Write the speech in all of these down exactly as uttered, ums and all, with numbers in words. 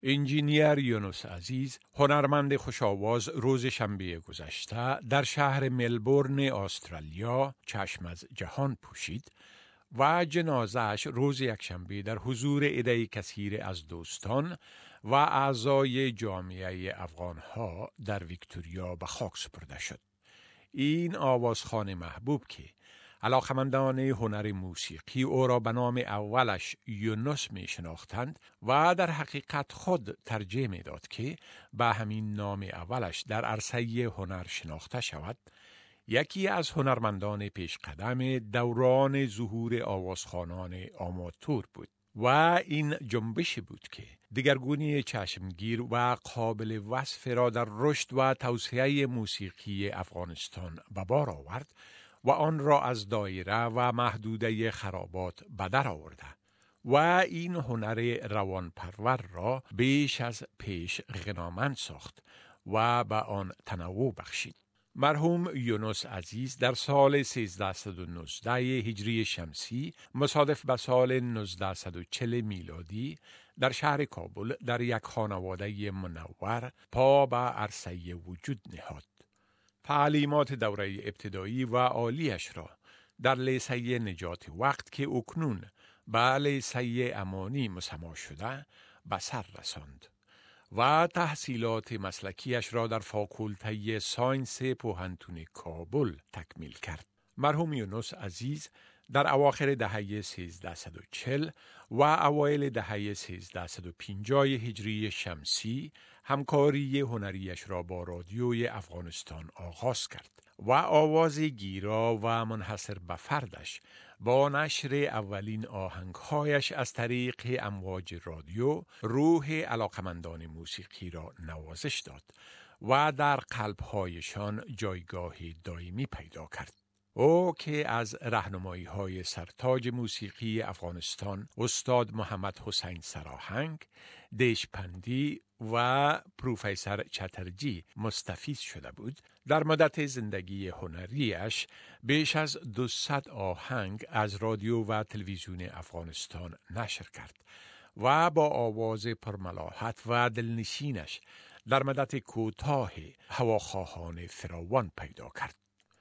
انجینیر یونس عزیز، هنرمند خوش‌آواز، روز شنبه گذشته در شهر ملبورن استرالیا چشم از جهان پوشید و جنازه‌اش روز یکشنبه در حضور عده کثیر از دوستان و اعضای جامعه افغان‌ها در ویکتوریا به خاک سپرده شد. این آوازخوان محبوب که علاقمندان هنر موسیقی او را به نام اولش یونس می شناختند و در حقیقت خود ترجیح می داد که به همین نام اولش در عرصه هنر شناخته شود، یکی از هنرمندان پیشقدم دوران ظهور آوازخوانان آماتور بود و این جنبش بود که دگرگونی چشمگیر و قابل وصف را در رشد و توسعه موسیقی افغانستان به بار آورد و آن را از دایره و محدوده خرابات به در آورده و این هنر روانپرور را بیش از پیش غنامند ساخت و به آن تنوع بخشید. مرحوم یونس عزیز در سال سیزده نوزده هجری شمسی مصادف به سال نوزده چهل میلادی در شهر کابل در یک خانواده منور پا به عرصه وجود نهاد. تعلیمات دوره ابتدایی و عالیش را در لیسه نجات وقت که اکنون به لیسه امانی مسما شده به سر رساند و تحصیلات مسلکیش را در فاکولته ساینس پوهنتون کابل تکمیل کرد. مرحوم یونس عزیز در اواخر دهه سیزده چهل و اوایل دهه سیزده پنجاه هجری شمسی همکاری هنریش را با رادیوی افغانستان آغاز کرد و آواز گیرا و منحصر به فردش با نشر اولین آهنگهایش از طریق امواج رادیو روح علاقمندان موسیقی را نوازش داد و در قلب‌هایشان جایگاه دائمی پیدا کرد. او که از راهنمایی های سرتاج موسیقی افغانستان استاد محمد حسین سراهنگ، دیشپندی و پروفسور چترجی مستفیض شده بود، در مدت زندگی هنریش بیش از دویست آهنگ از رادیو و تلویزیون افغانستان نشر کرد و با آواز پرملاحت و دلنشینش در مدت کوتاه هواخواهان فراوان پیدا کرد.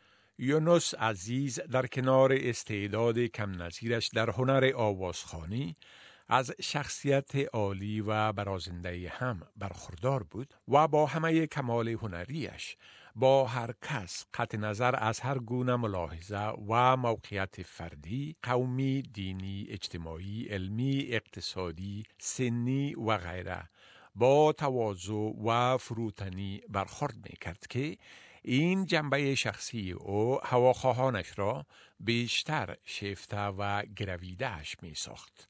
یونس عزیز در کنار استعداد کم نظیرش در هنر آوازخوانی از شخصیت عالی و برازنده هم برخوردار بود و با همه کمال هنریش با هر کس قطع نظر از هر گونه ملاحظه و موقعیت فردی، قومی، دینی، اجتماعی، علمی، اقتصادی، سنی و غیره با تواضع و فروتنی برخورد می کرد که این جنبه شخصی او هواخواهانش را بیشتر شیفته و گرویدهش می ساخت.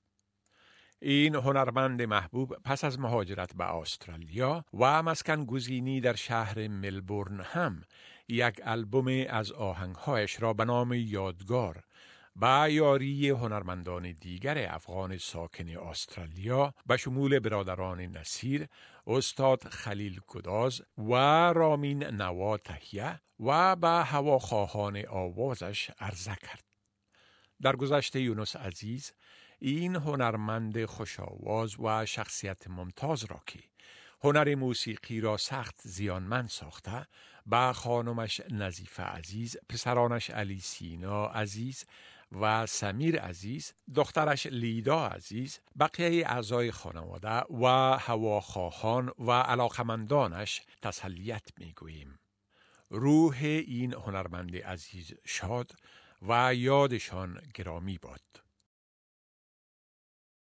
این هنرمند محبوب پس از مهاجرت به استرالیا و مسکن گزینی در شهر ملبورن هم یک آلبوم از آهنگهایش را به نام یادگار با یاری هنرمندان دیگر افغان ساکن استرالیا به شمول برادران نصیر، استاد خلیل گداز و رامین نوا تهیه و به هواخواهان آوازش عرضه کرد. در گذشته یونس عزیز این هنرمند خوش‌آواز و شخصیت ممتاز را که هنر موسیقی را سخت زیانمند ساخته، با خانمش نظیفه عزیز، پسرانش علی سینا عزیز و سمیر عزیز، دخترش لیدا عزیز، بقیه اعضای خانواده و هواخواهان و علاقمندانش تسلیت می‌گوییم. روح این هنرمند عزیز شاد و یادشان گرامی باد.